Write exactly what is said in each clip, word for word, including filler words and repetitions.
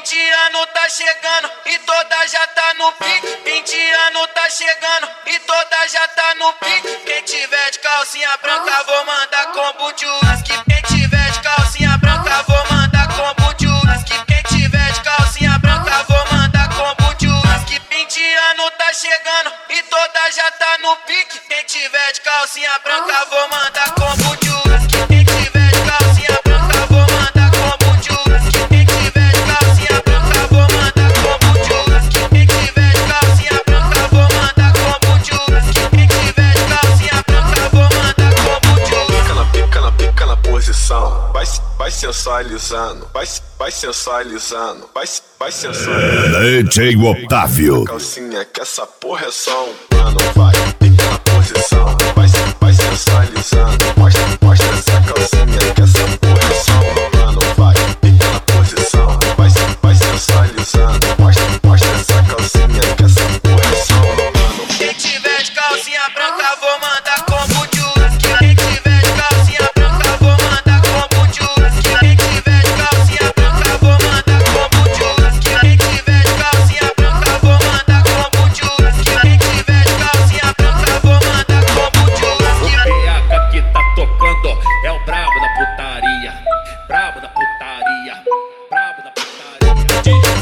vinte anos tá chegando e toda já tá no pique. vinte anos tá chegando e toda já tá no pique. Quem tiver de calcinha branca vou mandar combo de uísque. Quem tiver de calcinha branca vou mandar combo de uísque. Quem tiver de calcinha branca vou mandar combo de uísque. vinte anos tá chegando e toda já tá no pique. Quem tiver de calcinha branca vou mandar combo de uísque. Quem tiver de calcinha branca vou mandar combo de uísque. Quem tiver de calcinha branca vou mandar combo de uísque. Quem tiver de calcinha branca vou mandar combo de uísque. Quem tiver de calcinha branca vou mandar combo de uísque. Pica na pica na pica na posição. Vai, vai sensualizando, vai, vai sensualizando, vai, vai sensualizando. D J Otávio. Calcinha que essa porra é só um mano, vai, pica na posição, vai, vai sensualizando, mostra, mostra essa calcinha que essa porra é só um mano, vai, pica na posição, vai, vai sensualizando, mostra, mostra essa calcinha que essa porra é só um mano. Quem tiver de calcinha branca vou mandar combo de uísque. Quem tiver de calcinha branca vou mandar combo de uísque. Quem tiver de calcinha branca vou mandar combo de uísque. Quem tiver de calcinha branca vou mandar combo de uísque. Quem tiver de calcinha branca vou mandar combo de uísque. O P H que tá tocando é o brabo da putaria, brabo da putaria, brabo da putaria.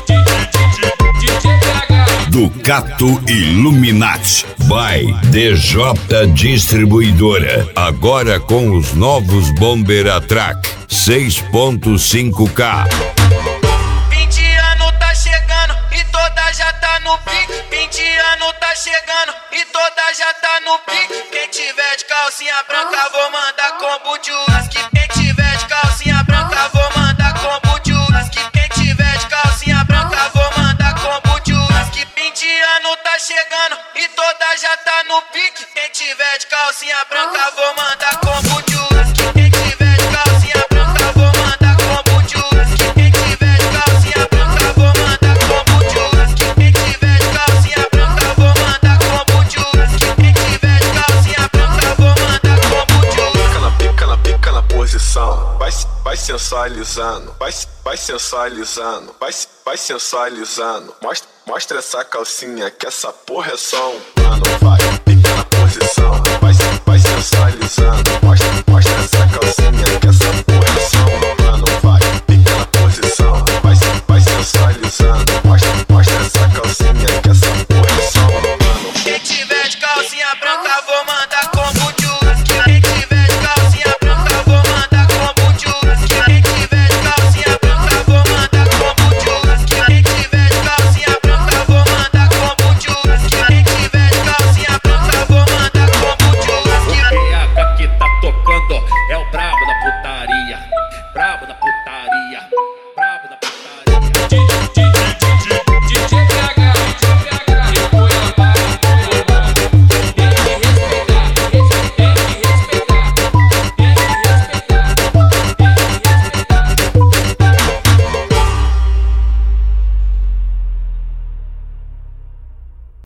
D J P H Ducato Illuminati by D J Distribuidora. Agora com os novos Bomber Atrac seis ponto cinco K. vinte anos tá chegando e toda já tá no pique. vinte anos tá chegando e toda já tá no pique. Quem tiver de calcinha branca vou mandar combo de uísque. Quem tiver de calcinha branca vou mandar combo de uísque. Quem tiver de calcinha branca vou mandar combo de uísque. vinte anos tá chegando e toda já tá no pique. Quem tiver de calcinha branca vou mandar combo de uísque. Quem tiver de calcinha branca vou mandar combo de uísque. Quem tiver de calcinha branca vou mandar combo de uísque. Quem tiver de calcinha branca vou mandar combo de uísque. Quem tiver de calcinha branca vou mandar combo de uísque. Pica na pica na pica na posição, vai, vai sensualizando, vai, vai sensualizando, vai, vai sensualizando, mostra, mostra essa calcinha que essa porra é só um mano, vai, pica na posição, vai, vai sensualizando, mostra, mostra essa calcinha que essa porra é só um